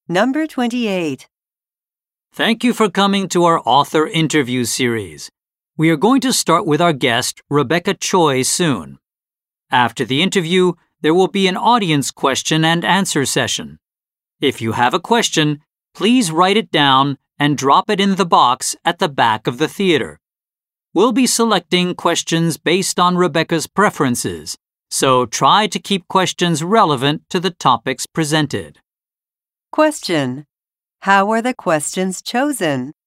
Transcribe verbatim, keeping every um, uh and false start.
Number twenty-eight. Thank you for coming to our author interview series. We are going to start with our guest, Rebecca Choi, soon. After the interview, there will be an audience question and answer session. If you have a question, please write it down and drop it in the box at the back of the theater. We'll be selecting questions based on Rebecca's preferences, so try to keep questions relevant to the topics presented. Question. How are the questions chosen?